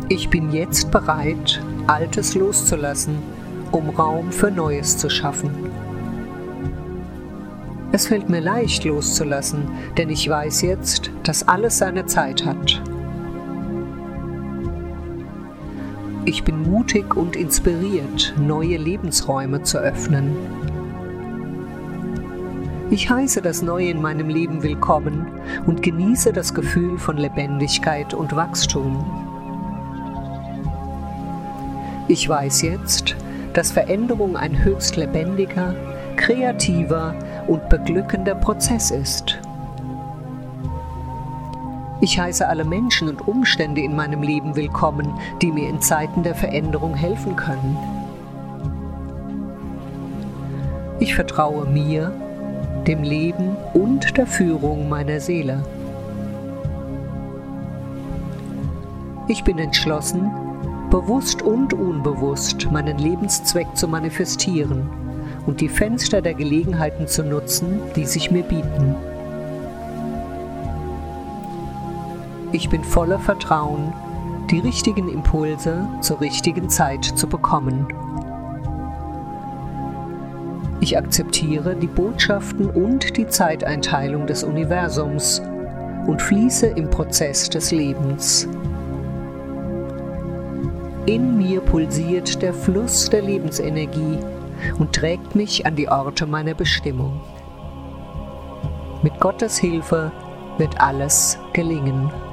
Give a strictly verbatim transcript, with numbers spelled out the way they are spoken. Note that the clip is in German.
Ich bin jetzt bereit, Altes loszulassen, um Raum für Neues zu schaffen. Es fällt mir leicht loszulassen, denn ich weiß jetzt, dass alles seine Zeit hat. Ich bin mutig und inspiriert, neue Lebensräume zu öffnen. Ich heiße das Neue in meinem Leben willkommen und genieße das Gefühl von Lebendigkeit und Wachstum. Ich weiß jetzt, dass Veränderung ein höchst lebendiger, kreativer und beglückender Prozess ist. Ich heiße alle Menschen und Umstände in meinem Leben willkommen, die mir in Zeiten der Veränderung helfen können. Ich vertraue mir, dem Leben und der Führung meiner Seele. Ich bin entschlossen, bewusst und unbewusst meinen Lebenszweck zu manifestieren und die Fenster der Gelegenheiten zu nutzen, die sich mir bieten. Ich bin voller Vertrauen, die richtigen Impulse zur richtigen Zeit zu bekommen. Ich akzeptiere die Botschaften und die Zeiteinteilung des Universums und fließe im Prozess des Lebens. In mir pulsiert der Fluss der Lebensenergie und trägt mich an die Orte meiner Bestimmung. Mit Gottes Hilfe wird alles gelingen.